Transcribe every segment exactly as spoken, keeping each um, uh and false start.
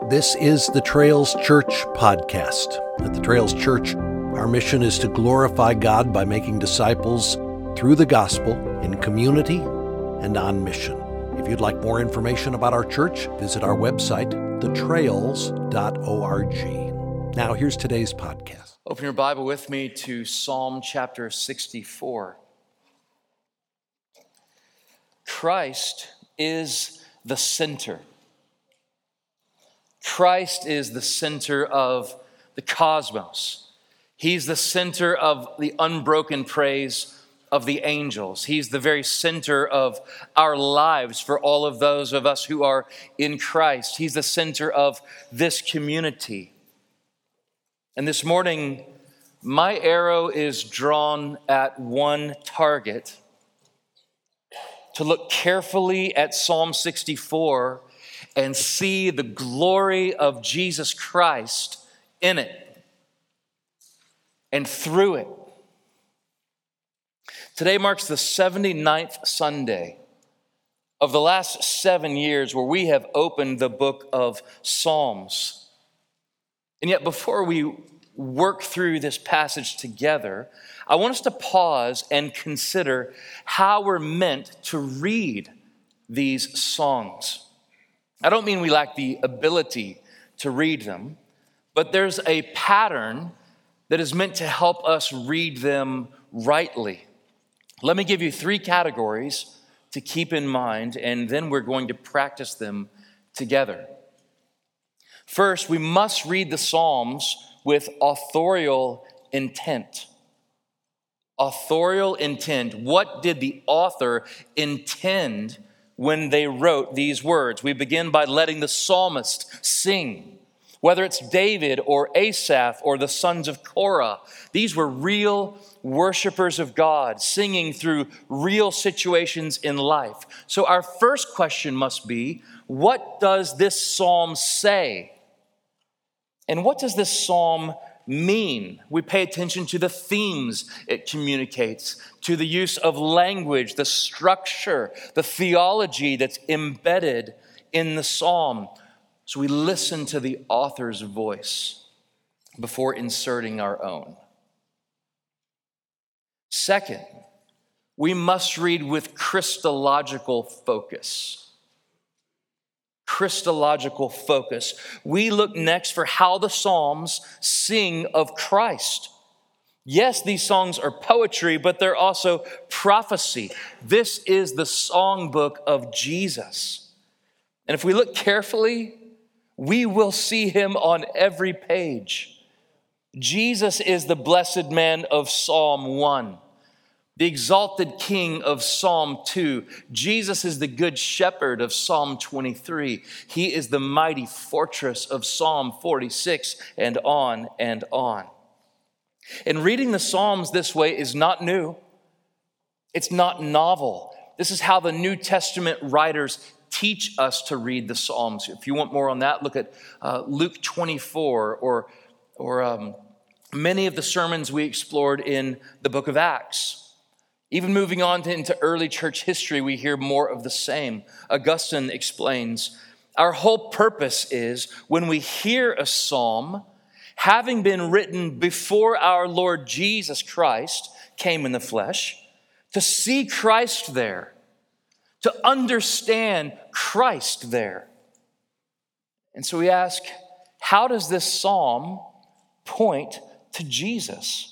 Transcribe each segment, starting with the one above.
This is the Trails Church podcast. At the Trails Church, our mission is to glorify God by making disciples through the gospel in community and on mission. If you'd like more information about our church, visit our website, the trails dot org. Now, here's today's podcast. Open your Bible with me to Psalm chapter sixty-four. Christ is the center. Christ is the center of the cosmos. He's the center of the unbroken praise of the angels. He's the very center of our lives for all of those of us who are in Christ. He's the center of this community. And this morning, my arrow is drawn at one target: to look carefully at Psalm sixty-four and see the glory of Jesus Christ in it and through it. Today marks the seventy-ninth Sunday of the last seven years where we have opened the book of Psalms. And yet before we work through this passage together, I want us to pause and consider how we're meant to read these songs. I don't mean we lack the ability to read them, but there's a pattern that is meant to help us read them rightly. Let me give you three categories to keep in mind, and then we're going to practice them together. First, we must read the Psalms with authorial intent. Authorial intent. What did the author intend when they wrote these words? We begin by letting the psalmist sing. Whether it's David or Asaph or the sons of Korah, these were real worshipers of God, singing through real situations in life. So our first question must be, what does this psalm say? And what does this psalm mean? We pay attention to the themes it communicates, to the use of language, the structure, the theology that's embedded in the psalm. So we listen to the author's voice before inserting our own. Second, we must read with Christological focus. Christological focus. We look next for how the Psalms sing of Christ. Yes, these songs are poetry, but they're also prophecy. This is the songbook of Jesus. And if we look carefully, we will see him on every page. Jesus is the blessed man of Psalm one. The exalted king of Psalm two. Jesus is the good shepherd of Psalm twenty-three. He is the mighty fortress of Psalm forty-six, and on and on. And reading the Psalms this way is not new. It's not novel. This is how the New Testament writers teach us to read the Psalms. If you want more on that, look at uh, Luke twenty-four or, or um, many of the sermons we explored in the book of Acts. Even moving on to, into early church history, we hear more of the same. Augustine explains, our whole purpose is when we hear a psalm, having been written before our Lord Jesus Christ came in the flesh, to see Christ there, to understand Christ there. And so we ask, how does this psalm point to Jesus?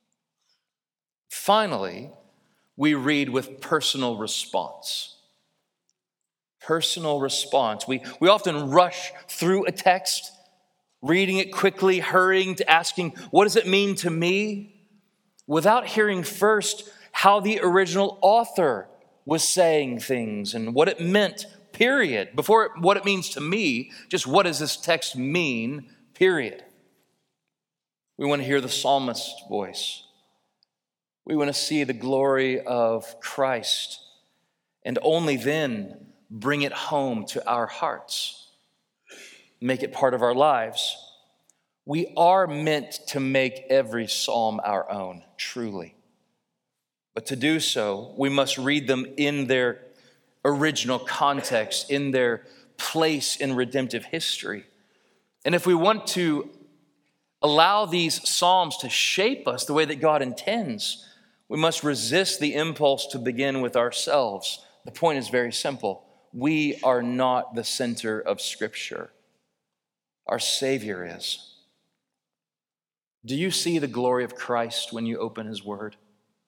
Finally, we read with personal response. Personal response. We, we often rush through a text, reading it quickly, hurrying to asking, what does it mean to me? Without hearing first how the original author was saying things and what it meant, period. Before what it means to me, just what does this text mean, period. We want to hear the psalmist's voice. We want to see the glory of Christ, and only then bring it home to our hearts, make it part of our lives. We are meant to make every psalm our own, truly. But to do so, we must read them in their original context, in their place in redemptive history. And if we want to allow these Psalms to shape us the way that God intends, we must resist the impulse to begin with ourselves. The point is very simple. We are not the center of Scripture. Our Savior is. Do you see the glory of Christ when you open His Word?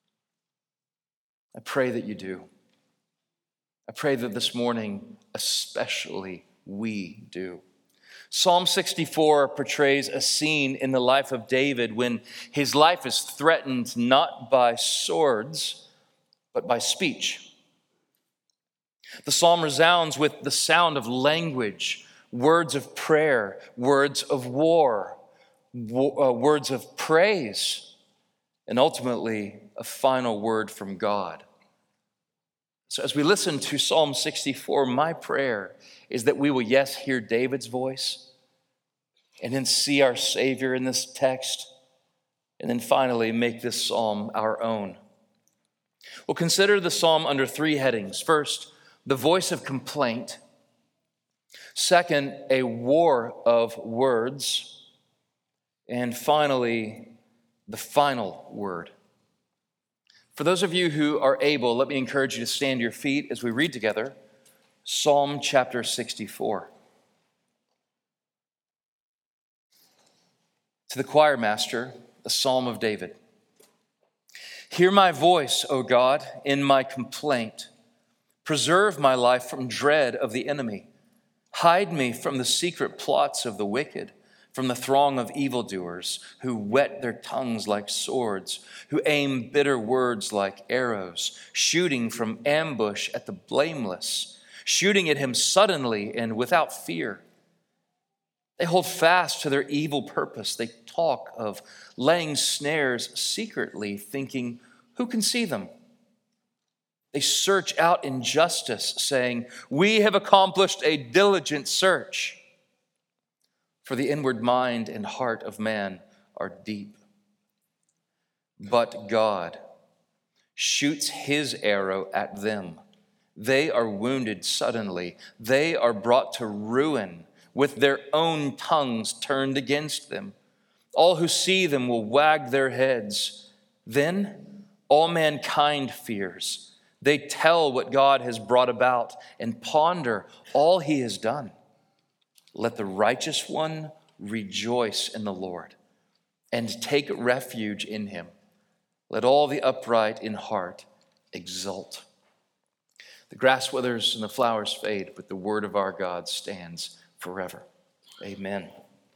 I pray that you do. I pray that this morning, especially, we do. Psalm sixty-four portrays a scene in the life of David when his life is threatened not by swords, but by speech. The psalm resounds with the sound of language, words of prayer, words of war, words of praise, and ultimately a final word from God. So as we listen to Psalm sixty-four, my prayer is that we will, yes, hear David's voice, and then see our Savior in this text, and then finally make this psalm our own. We'll consider the psalm under three headings. First, the voice of complaint. Second, a war of words. And finally, the final word. For those of you who are able, let me encourage you to stand to your feet as we read together Psalm chapter sixty-four. To the choir master, a psalm of David. Hear my voice, O God, in my complaint. Preserve my life from dread of the enemy. Hide me from the secret plots of the wicked, from the throng of evildoers who whet their tongues like swords, who aim bitter words like arrows, shooting from ambush at the blameless, shooting at him suddenly and without fear. They hold fast to their evil purpose. They talk of laying snares secretly, thinking, who can see them? They search out injustice, saying, we have accomplished a diligent search. For the inward mind and heart of man are deep. But God shoots his arrow at them. They are wounded suddenly. They are brought to ruin with their own tongues turned against them. All who see them will wag their heads. Then all mankind fears. They tell what God has brought about and ponder all he has done. Let the righteous one rejoice in the Lord and take refuge in him. Let all the upright in heart exult. The grass withers and the flowers fade, but the word of our God stands forever. Amen.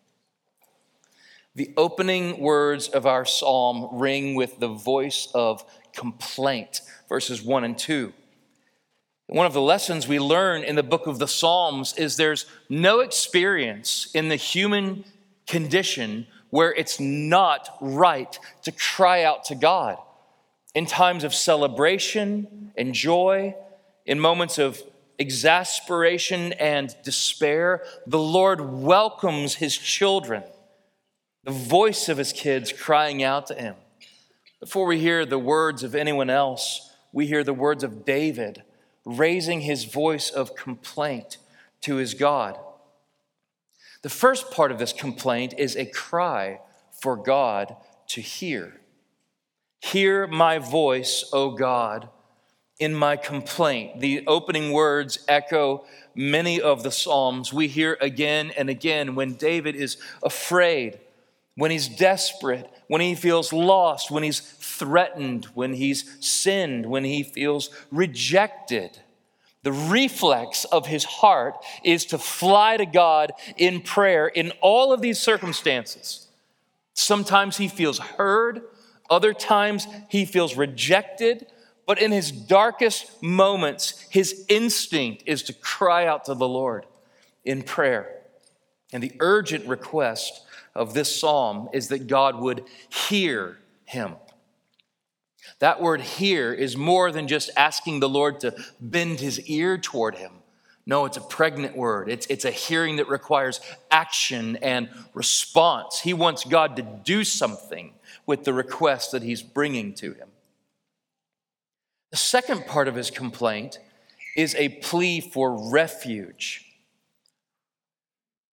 The opening words of our psalm ring with the voice of complaint, verses one and two. One of the lessons we learn in the book of the Psalms is there's no experience in the human condition where it's not right to cry out to God. In times of celebration and joy, in moments of exasperation and despair, the Lord welcomes his children, the voice of his kids crying out to him. Before we hear the words of anyone else, we hear the words of David, raising his voice of complaint to his God. The first part of this complaint is a cry for God to hear. Hear my voice, O God, in my complaint. The opening words echo many of the Psalms we hear again and again when David is afraid, when he's desperate, when he feels lost, when he's threatened, when he's sinned, when he feels rejected. The reflex of his heart is to fly to God in prayer in all of these circumstances. Sometimes he feels heard, other times he feels rejected, but in his darkest moments, his instinct is to cry out to the Lord in prayer. And the urgent request of this psalm is that God would hear him. That word hear is more than just asking the Lord to bend his ear toward him. No, it's a pregnant word. It's, it's a hearing that requires action and response. He wants God to do something with the request that he's bringing to him. The second part of his complaint is a plea for refuge.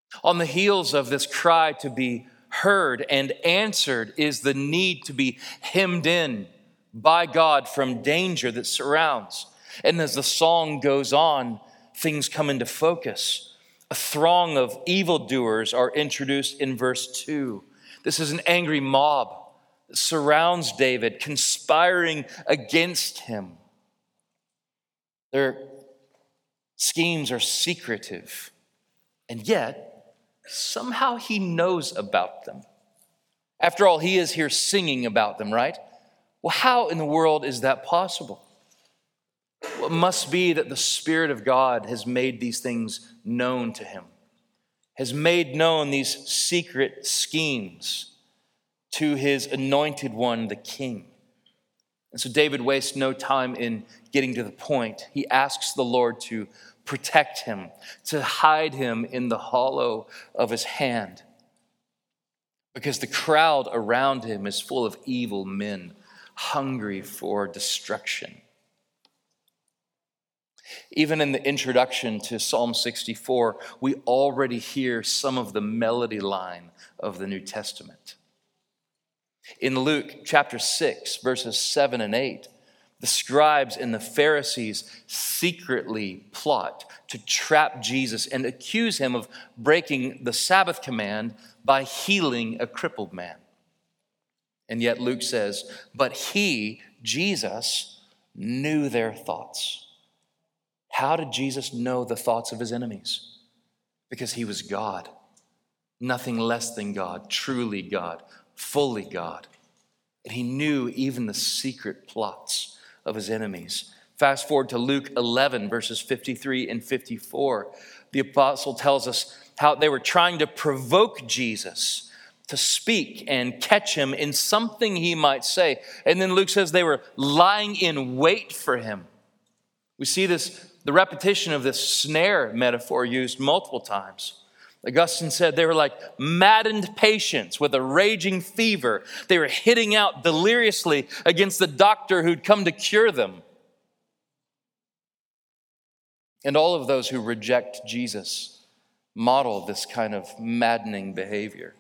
On the heels of this cry to be heard and answered is the need to be hemmed in by God from danger that surrounds. And as the song goes on, things come into focus. A throng of evildoers are introduced in verse two. This is an angry mob that surrounds David, conspiring against him. Their schemes are secretive, and yet somehow he knows about them. After all, he is here singing about them, right? Well, how in the world is that possible? Well, it must be that the Spirit of God has made these things known to him, has made known these secret schemes to his anointed one, the king. And so David wastes no time in getting to the point. He asks the Lord to protect him, to hide him in the hollow of his hand, because the crowd around him is full of evil men, hungry for destruction. Even in the introduction to Psalm sixty-four, we already hear some of the melody line of the New Testament. In Luke chapter six, verses seven and eight, the scribes and the Pharisees secretly plot to trap Jesus and accuse him of breaking the Sabbath command by healing a crippled man. And yet Luke says, but he, Jesus, knew their thoughts. How did Jesus know the thoughts of his enemies? Because he was God, nothing less than God, truly God, fully God. And he knew even the secret plots of his enemies. Fast forward to Luke eleven, verses fifty-three and fifty-four. The apostle tells us how they were trying to provoke Jesus to speak and catch him in something he might say. And then Luke says they were lying in wait for him. We see this, the repetition of this snare metaphor used multiple times. Augustine said they were like maddened patients with a raging fever. They were hitting out deliriously against the doctor who'd come to cure them. And all of those who reject Jesus model this kind of maddening behavior.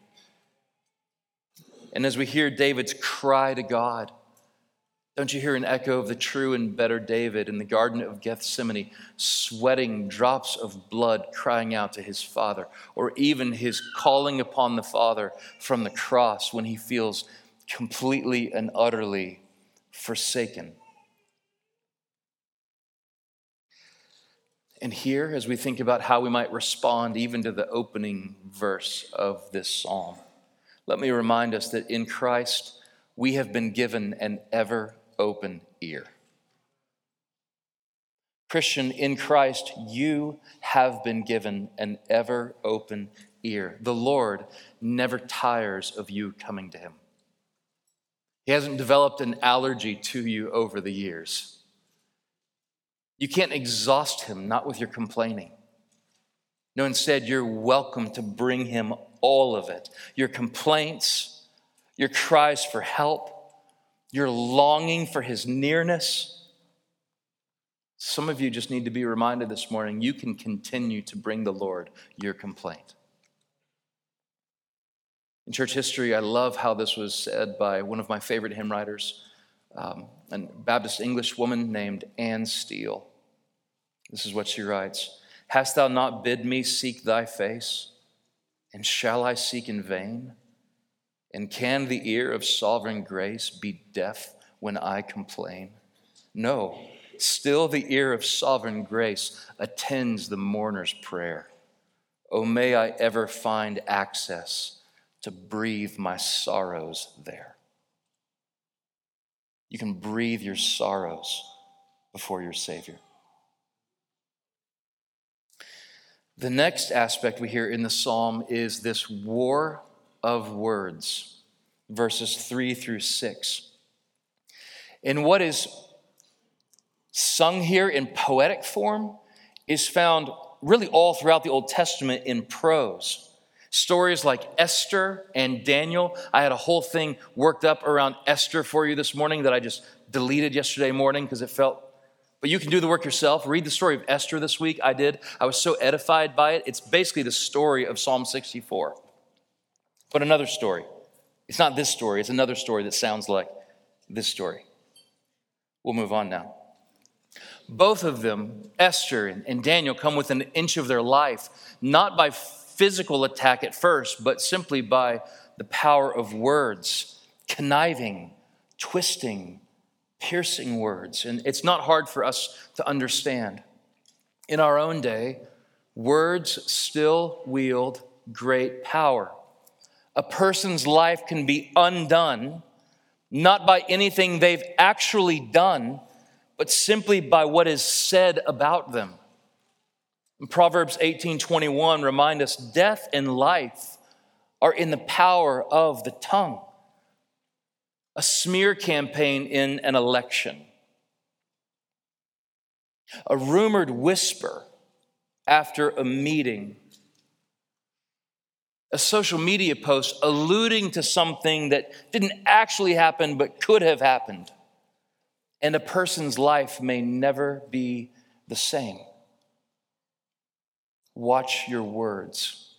And as we hear David's cry to God, don't you hear an echo of the true and better David in the Garden of Gethsemane, sweating drops of blood, crying out to his Father, or even his calling upon the Father from the cross when he feels completely and utterly forsaken. And here, as we think about how we might respond even to the opening verse of this psalm, let me remind us that in Christ, we have been given an ever open ear. Christian, in Christ, you have been given an ever open ear. The Lord never tires of you coming to him. He hasn't developed an allergy to you over the years. You can't exhaust him, not with your complaining. No, instead, you're welcome to bring him all of it. Your complaints, your cries for help, your longing for his nearness. Some of you just need to be reminded this morning, you can continue to bring the Lord your complaint. In church history, I love how this was said by one of my favorite hymn writers, um, a Baptist English woman named Anne Steele. This is what she writes. Hast thou not bid me seek thy face? And shall I seek in vain? And can the ear of sovereign grace be deaf when I complain? No, still the ear of sovereign grace attends the mourner's prayer. Oh, may I ever find access to breathe my sorrows there. You can breathe your sorrows before your Savior. The next aspect we hear in the psalm is this war of words, verses three through six. And what is sung here in poetic form is found really all throughout the Old Testament in prose. Stories like Esther and Daniel. I had a whole thing worked up around Esther for you this morning that I just deleted yesterday morning because it felt But you can do the work yourself. Read the story of Esther this week. I did. I was so edified by it. It's basically the story of Psalm sixty-four. But another story. It's not this story. It's another story that sounds like this story. We'll move on now. Both of them, Esther and Daniel, come within an inch of their life, not by physical attack at first, but simply by the power of words, conniving, twisting, piercing words. And it's not hard for us to understand. In our own day, words still wield great power. A person's life can be undone, not by anything they've actually done, but simply by what is said about them. And Proverbs eighteen twenty-one remind us, death and life are in the power of the tongue. A smear campaign in an election. A rumored whisper after a meeting. A social media post alluding to something that didn't actually happen but could have happened. And a person's life may never be the same. Watch your words.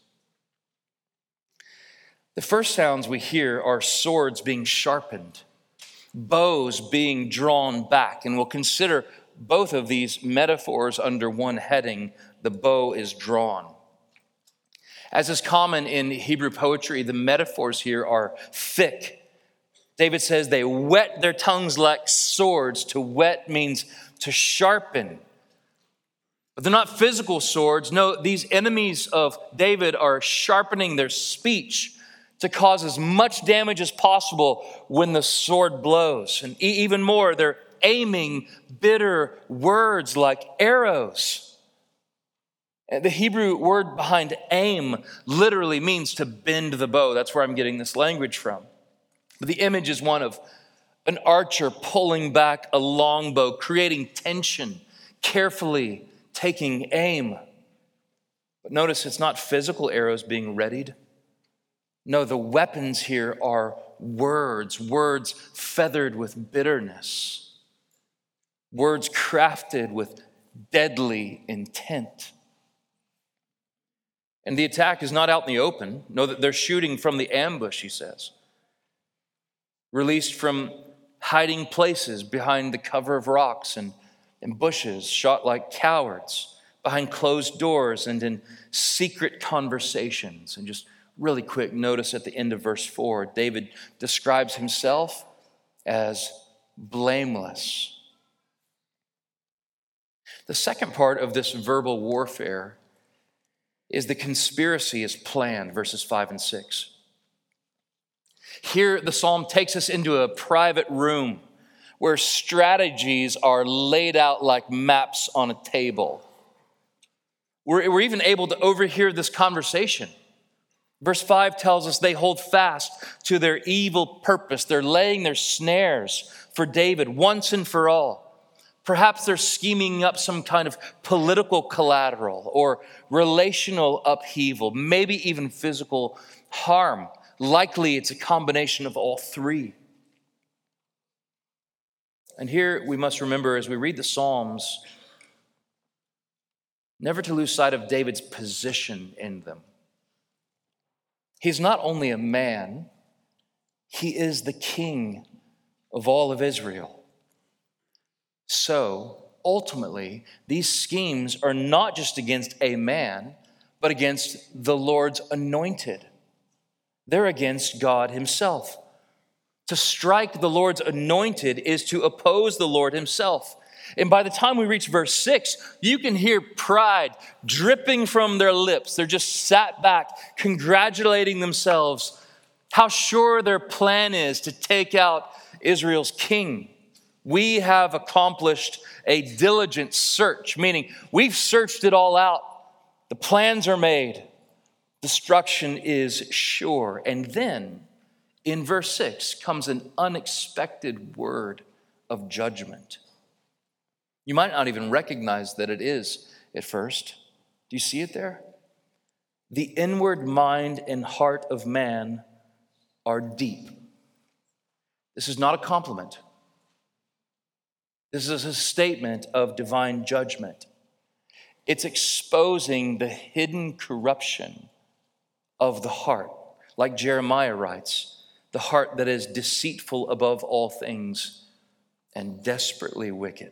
The first sounds we hear are swords being sharpened, bows being drawn back, and we'll consider both of these metaphors under one heading: the bow is drawn. As is common in Hebrew poetry, the metaphors here are thick. David says they whet their tongues like swords. To whet means to sharpen. But they're not physical swords. No, these enemies of David are sharpening their speech to cause as much damage as possible when the sword blows. And even more, they're aiming bitter words like arrows. The Hebrew word behind aim literally means to bend the bow. That's where I'm getting this language from. But the image is one of an archer pulling back a longbow, creating tension, carefully taking aim. But notice it's not physical arrows being readied. No, the weapons here are words, words feathered with bitterness, words crafted with deadly intent. And the attack is not out in the open. No, that they're shooting from the ambush, he says. Released from hiding places behind the cover of rocks and, and bushes, shot like cowards, behind closed doors and in secret conversations. And just really quick, notice at the end of verse four, David describes himself as blameless. The second part of this verbal warfare is the conspiracy is planned, verses five and six. Here, the psalm takes us into a private room where strategies are laid out like maps on a table. We're, we're even able to overhear this conversation. Verse five tells us they hold fast to their evil purpose. They're laying their snares for David once and for all. Perhaps they're scheming up some kind of political collateral or relational upheaval, maybe even physical harm. Likely it's a combination of all three. And here we must remember as we read the Psalms, never to lose sight of David's position in them. He's not only a man, he is the king of all of Israel. So, ultimately, these schemes are not just against a man, but against the Lord's anointed. They're against God himself. To strike the Lord's anointed is to oppose the Lord himself. And by the time we reach verse six, you can hear pride dripping from their lips. They're just sat back, congratulating themselves how sure their plan is to take out Israel's king. We have accomplished a diligent search, meaning we've searched it all out. The plans are made. Destruction is sure. And then in verse six comes an unexpected word of judgment. You might not even recognize that it is at first. Do you see it there? The inward mind and heart of man are deep. This is not a compliment. This is a statement of divine judgment. It's exposing the hidden corruption of the heart. Like Jeremiah writes, the heart that is deceitful above all things and desperately wicked.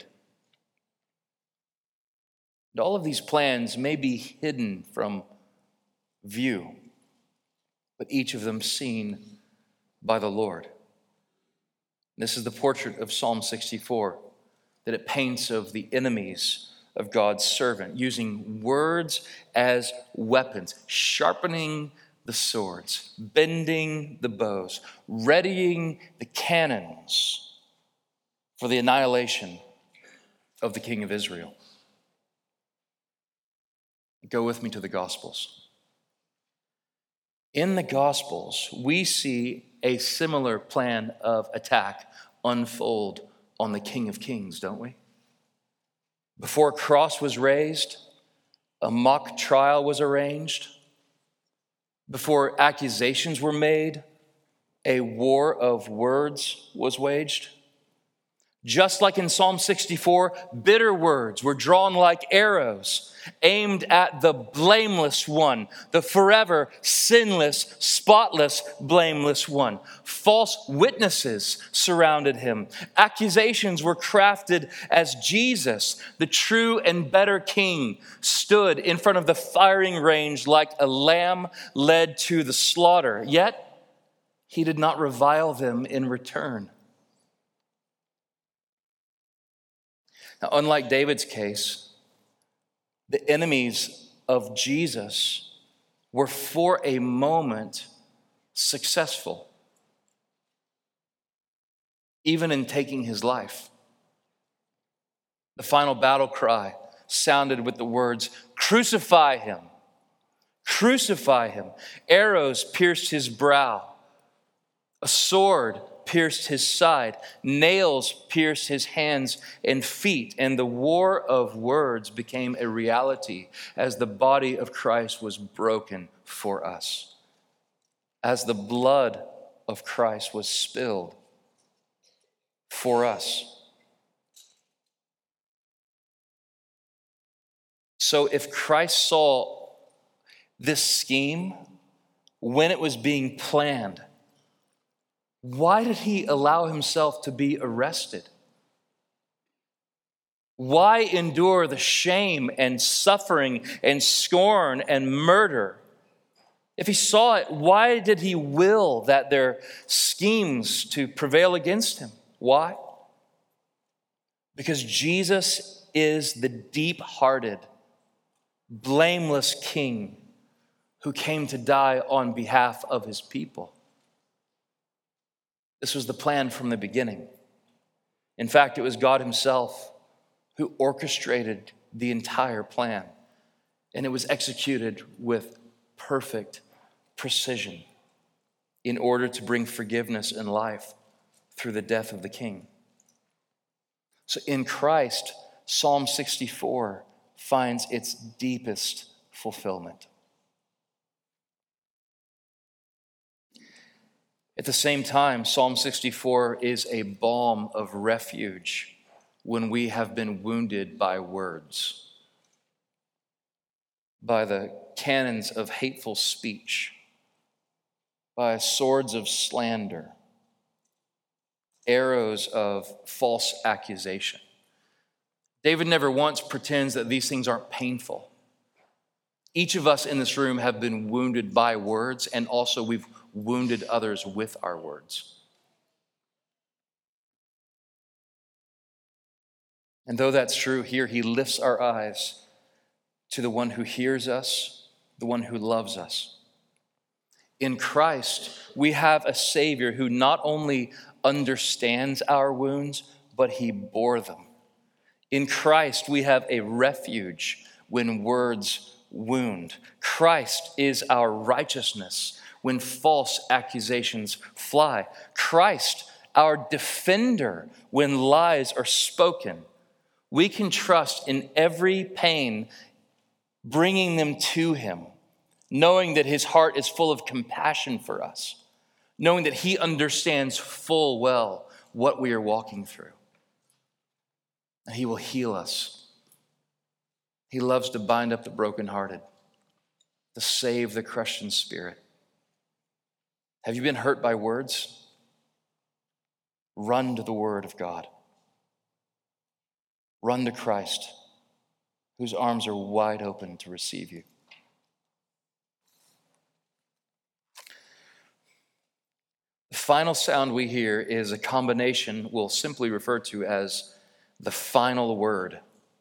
And all of these plans may be hidden from view, but each of them seen by the Lord. This is the portrait of Psalm sixty-four that it paints of the enemies of God's servant, using words as weapons, sharpening the swords, bending the bows, readying the cannons for the annihilation of the King of Israel. Go with me to the Gospels. In the Gospels, we see a similar plan of attack unfold on the King of Kings, don't we? Before a cross was raised, a mock trial was arranged. Before accusations were made, a war of words was waged. Just like in Psalm sixty-four, bitter words were drawn like arrows aimed at the blameless one, the forever sinless, spotless, blameless one. False witnesses surrounded him. Accusations were crafted as Jesus, the true and better king, stood in front of the firing range like a lamb led to the slaughter. Yet, he did not revile them in return. Now, unlike David's case, the enemies of Jesus were for a moment successful, even in taking his life. The final battle cry sounded with the words, "Crucify him! Crucify him!" Arrows pierced his brow. A sword pierced his side. Nails pierced his hands and feet. And the war of words became a reality as the body of Christ was broken for us, as the blood of Christ was spilled for us. So if Christ saw this scheme when it was being planned, why did he allow himself to be arrested? Why endure the shame and suffering and scorn and murder? If he saw it, why did he will that their schemes to prevail against him? Why? Because Jesus is the deep-hearted, blameless king who came to die on behalf of his people. This was the plan from the beginning. In fact, it was God himself who orchestrated the entire plan, and it was executed with perfect precision in order to bring forgiveness and life through the death of the king. So in Christ, Psalm sixty-four finds its deepest fulfillment. At the same time, Psalm sixty-four is a balm of refuge when we have been wounded by words, by the cannons of hateful speech, by swords of slander, arrows of false accusation. David never once pretends that these things aren't painful. Each of us in this room have been wounded by words, and also we've wounded others with our words. And though that's true, here he lifts our eyes to the one who hears us, the one who loves us. In Christ, we have a Savior who not only understands our wounds, but he bore them. In Christ, we have a refuge when words wound. Christ is our righteousness when false accusations fly. Christ, our defender when lies are spoken. We can trust in every pain, bringing them to him, knowing that his heart is full of compassion for us, knowing that he understands full well what we are walking through. and he will heal us. He loves to bind up the brokenhearted, to save the crushed in spirit. Have you been hurt by words? Run to the word of God. Run to Christ, whose arms are wide open to receive you. The final sound we hear is a combination we'll simply refer to as the final word.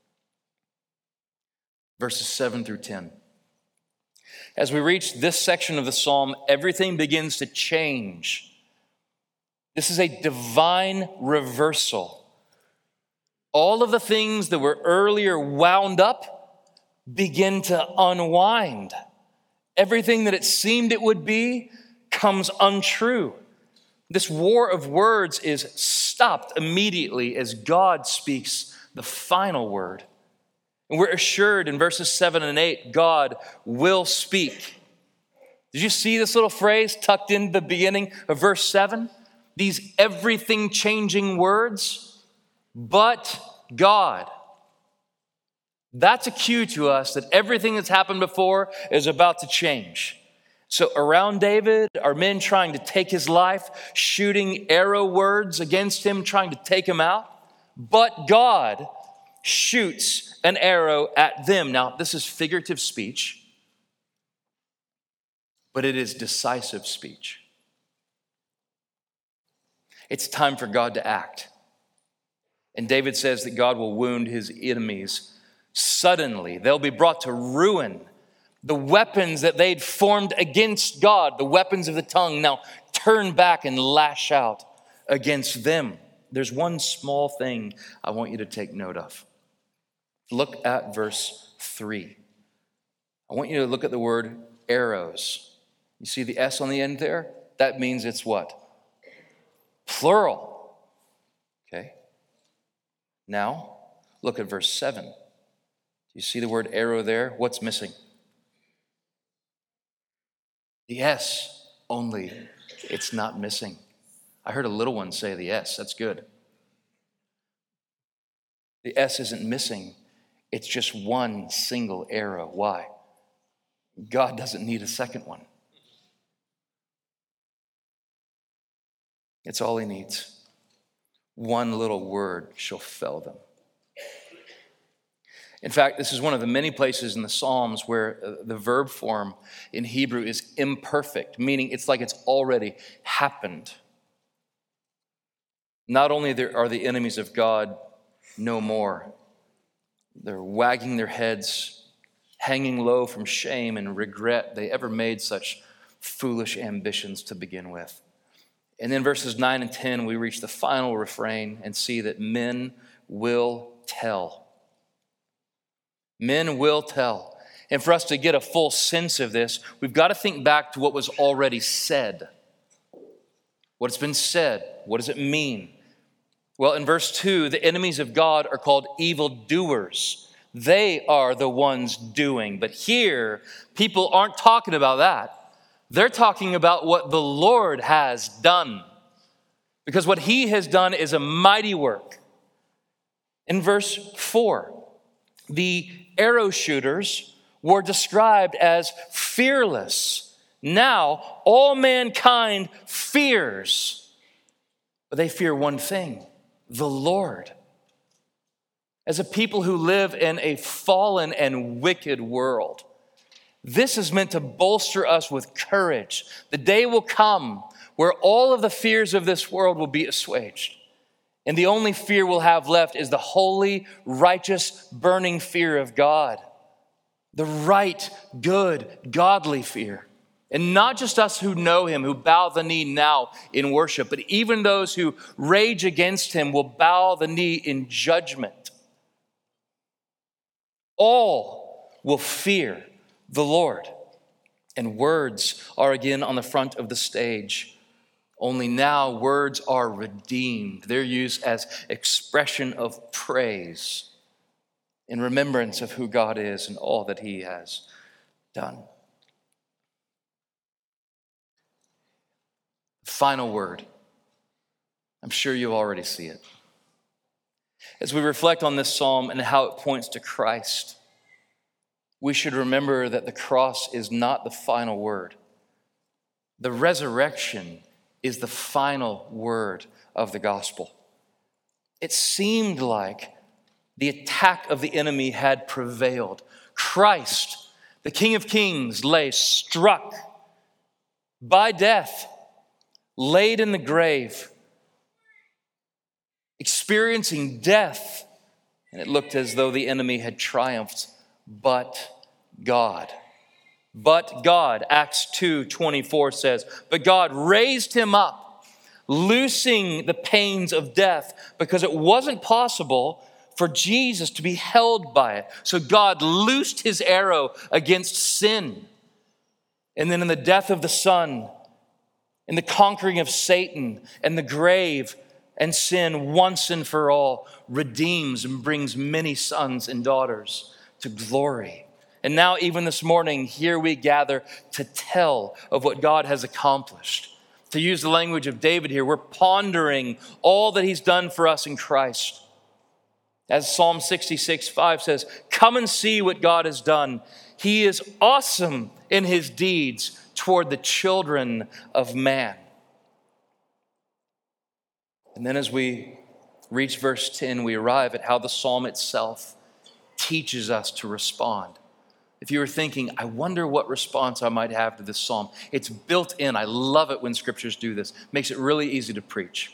Verses seven through ten. As we reach this section of the psalm, everything begins to change. This is a divine reversal. All of the things that were earlier wound up begin to unwind. Everything that it seemed it would be comes untrue. This war of words is stopped immediately as God speaks the final word. And we're assured in verses seven and eight, God will speak. Did you see this little phrase tucked into the beginning of verse seven? These everything changing words, but God. That's a cue to us that everything that's happened before is about to change. So around David are men trying to take his life, shooting arrow words against him, trying to take him out. But God shoots an arrow at them. Now, this is figurative speech, but it is decisive speech. It's time for God to act. And David says that God will wound his enemies suddenly. They'll be brought to ruin. The weapons that they'd formed against God, the weapons of the tongue, now turn back and lash out against them. There's one small thing I want you to take note of. Look at verse three. I want you to look at the word arrows. You see the S on the end there? That means it's what? Plural. Okay. Now, look at verse seven. Do you see the word arrow there? What's missing? The S only. It's not missing. I heard a little one say the S. That's good. The S isn't missing. It's just one single arrow. Why? God doesn't need a second one. It's all he needs. One little word shall fell them. In fact, this is one of the many places in the Psalms where the verb form in Hebrew is imperfect, meaning it's like it's already happened. Not only are the enemies of God no more, they're wagging their heads, hanging low from shame and regret they ever made such foolish ambitions to begin with. And then verses nine and ten, we reach the final refrain and see that men will tell. Men will tell. And for us to get a full sense of this, we've got to think back to what was already said. What's been said? What does it mean? Well, in verse two, the enemies of God are called evildoers. They are the ones doing. But here, people aren't talking about that. They're talking about what the Lord has done. Because what he has done is a mighty work. In verse four, the arrow shooters were described as fearless. Now, all mankind fears. But they fear one thing, the Lord. As a people who live in a fallen and wicked world, this is meant to bolster us with courage. The day will come where all of the fears of this world will be assuaged. And the only fear we'll have left is the holy, righteous, burning fear of God. The right, good, godly fear. And not just us who know him, who bow the knee now in worship, but even those who rage against him will bow the knee in judgment. All will fear the Lord. And words are again on the front of the stage. Only now words are redeemed. They're used as expression of praise in remembrance of who God is and all that he has done. Final word. I'm sure you already see it. As we reflect on this psalm and how it points to Christ, we should remember that the cross is not the final word. The resurrection is the final word of the gospel. It seemed like the attack of the enemy had prevailed. Christ, the King of Kings, lay struck by death, laid in the grave, experiencing death, and it looked as though the enemy had triumphed. But God, but God, Acts two twenty-four says, but God raised him up, loosing the pains of death, because it wasn't possible for Jesus to be held by it. So God loosed his arrow against sin. And then in the death of the Son, in the conquering of Satan and the grave and sin once and for all, redeems and brings many sons and daughters to glory. And now even this morning, here we gather to tell of what God has accomplished. To use the language of David here, we're pondering all that he's done for us in Christ. As Psalm sixty-six five says, come and see what God has done. He is awesome in his deeds toward the children of man. And then as we reach verse ten, we arrive at how the psalm itself teaches us to respond. If you were thinking, I wonder what response I might have to this psalm, it's built in. I love it when scriptures do this. It makes it really easy to preach.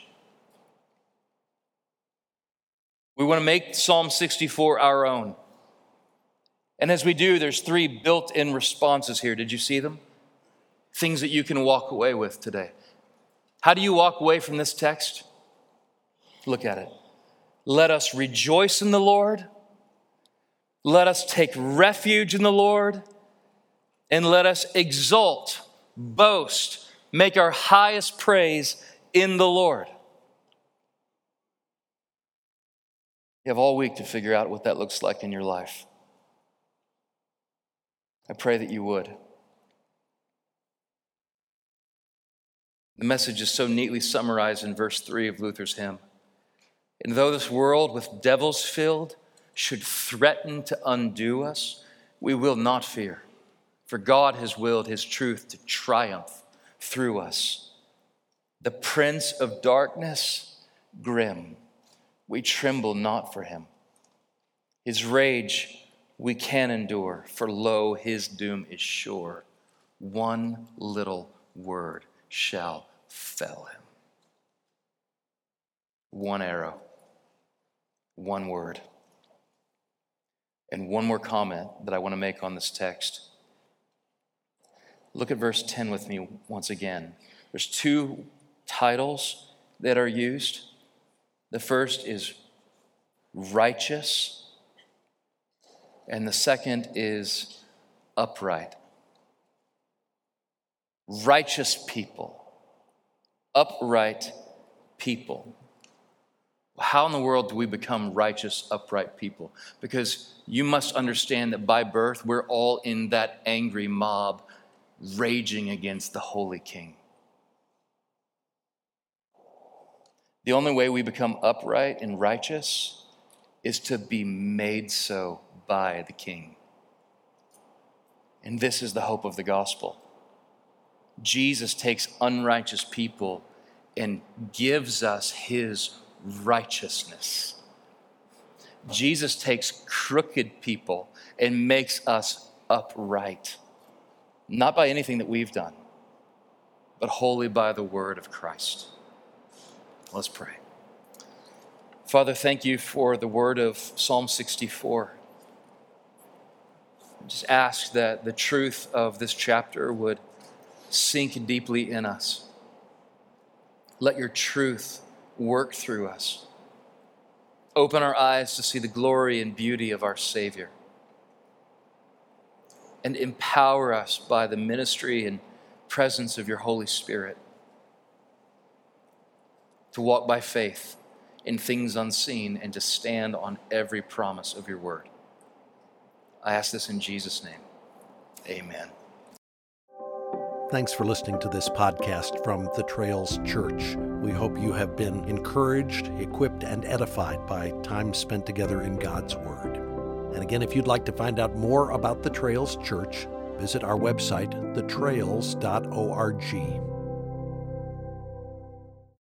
We want to make Psalm sixty-four our own. And as we do, there's three built-in responses here. Did you see them? Things that you can walk away with today. How do you walk away from this text? Look at it. Let us rejoice in the Lord. Let us take refuge in the Lord. And let us exult, boast, make our highest praise in the Lord. You have all week to figure out what that looks like in your life. I pray that you would. The message is so neatly summarized in verse three of Luther's hymn. And though this world with devils filled should threaten to undo us, we will not fear, for God has willed his truth to triumph through us. The prince of darkness, grim, we tremble not for him. His rage we can endure, for lo, his doom is sure. One little word shall fell him. One arrow, one word. And one more comment that I want to make on this text. Look at verse ten with me once again. There's two titles that are used. The first is righteous, and the second is upright. Righteous people, upright people. How in the world do we become righteous, upright people? Because you must understand that by birth, we're all in that angry mob raging against the Holy King. The only way we become upright and righteous is to be made so by the King. And this is the hope of the gospel. Jesus takes unrighteous people and gives us his righteousness. Jesus takes crooked people and makes us upright, not by anything that we've done, but wholly by the word of Christ. Let's pray. Father, thank you for the word of Psalm sixty-four. I just ask that the truth of this chapter would sink deeply in us. Let your truth work through us. Open our eyes to see the glory and beauty of our Savior. And empower us by the ministry and presence of your Holy Spirit to walk by faith in things unseen and to stand on every promise of your word. I ask this in Jesus' name. Amen. Thanks for listening to this podcast from the Trails Church. We hope you have been encouraged, equipped, and edified by time spent together in God's Word. And again, if you'd like to find out more about the Trails Church, visit our website, the trails dot org.